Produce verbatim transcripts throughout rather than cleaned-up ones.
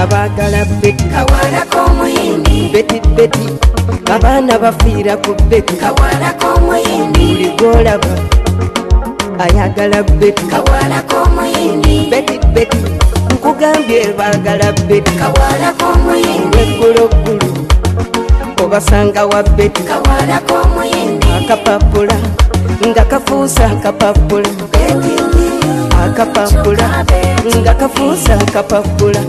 bagala Betty Kawala k'omuyindi Betty Betty abaana bafiira ku Betty Kawala k'omuyindi buli gw'olaba ayagala Betty Kawala k'omuyindi Betty Betty nkugambye baagala Betty Kawala k'omuyindi eggulogulu obasanga wa Betty Kawala k'omuyindi akapapula nga kafuusa akapapula akapapula nga kafuusa akapapula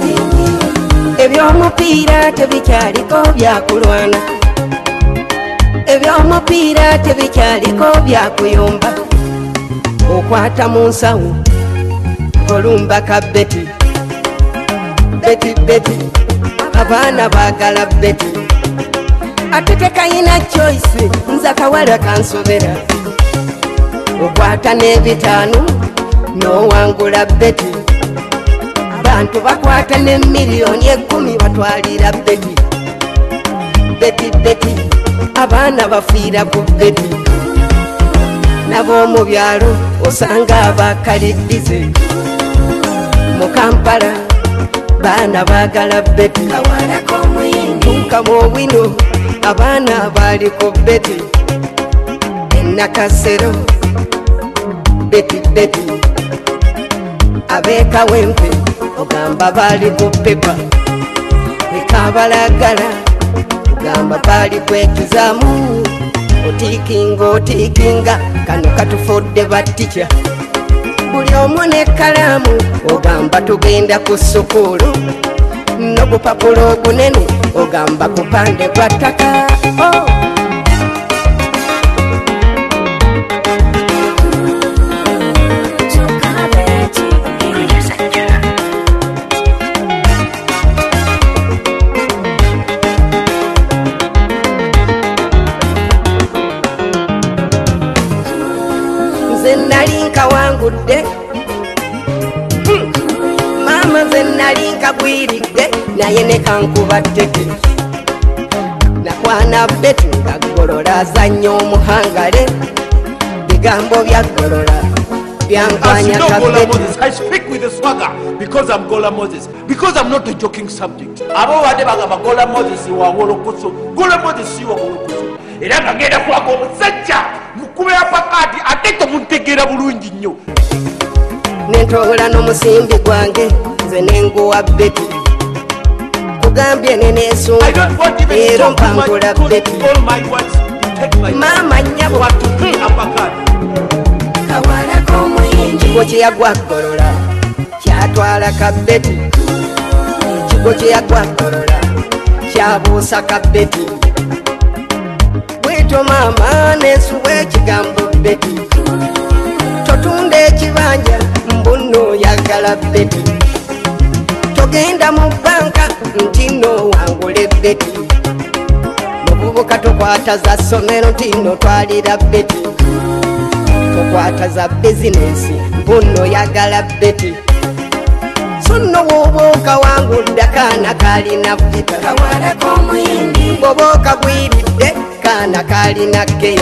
ebyomupiira tebikyaliko byakulwana ebyomupiira tebikyaliko byakuyomba okwata mu nsawo olumba ka Betty Betty Betty abaana baagala Betty ate tekayina choice nza kawala kansobera okwata n'ebitaano n'owangula Betty bantu bakwata ne miliyoni ekkumi batwalira Betty Betty Betty abaana bafiira ku Betty nab'omu byalo osanga abakaliddize mu Kampala baana baagala Betty Kawala k'omuyindi tuukamu owino abaana baali ku Betty enakasero Betty Betty ab'ekawempe ogamba baali ku pepa ekabalagala ogamba baali kwekizaamu otiikinga otiikinga kano katufudde battica buli omu n'ekkalaamu ogamba tugenda ku ssukuulu n'obupapula obunene ogamba kupande kwa ttaka oh. Nze nali nkawangudde hmm. Mama nze nali nkagwiridde naye ne kankuba tteke nakwana Betty nga Golola azannya omuhangale bigambo bya Golola byankwanya ka Betty. I speak with a swagger because I'm Gola Moses, because I'm not a joking subject. Abo bade bagamba Gola Moses wa wolokoso Gola Moses si wa wolokoso era nga ngenda kwako omusajja mukubera pakati ate tomuntegeera bulungi nnyo nentoola n'omusimbi gwange nze nenguwa Betty kugambye neneesunga era mpangula Betty maama nnyabo Kawala k'omuyindi kigo kye yagwa Golola kyatwala ka Betty kigo kye yagwa Golola kyabuusa ka Betty bwetyo maama neesuwa ekigambo Betty totunda ekibanja mbuno yagala Betty togenda mu banka nti no wangule Betty mububuka tokwata za ssomero nti no twalira Betty tokwata za bizinesi mbuno yagala Betty so nno woboka wangudde kaana kalina vita Kawala k'omuyindi boboka bwiridde kaana kalina geya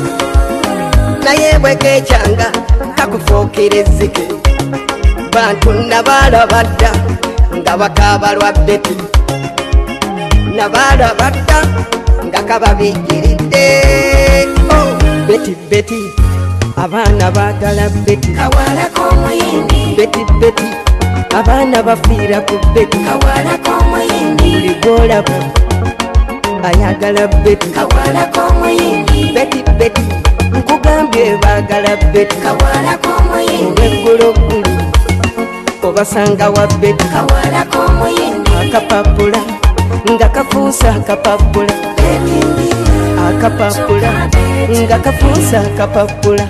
naye bwekekyanga kakufuukira ezzike bantu nabalaba dda nga bakaaba lwa Betty nabalaba dda nga kababijiridde oh. Betty Betty abaana baagala Betty Kawala k'omuyindi Betty Betty abaana bafiira ku Betty Kawala k'omuyindi buli gw'olaba ayagala Betty Kawala k'omuyindi Betty Betty nkugambye baagala Betty Kawala k'omuyindi eggulogulu obasanga wa Betty Kawala k'omuyindi akapapula nga kafuusa akapapula akapapula nga kafuusa akapapula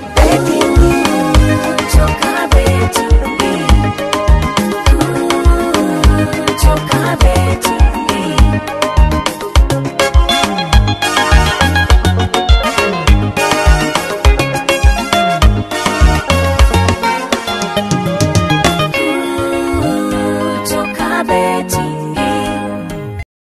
Betty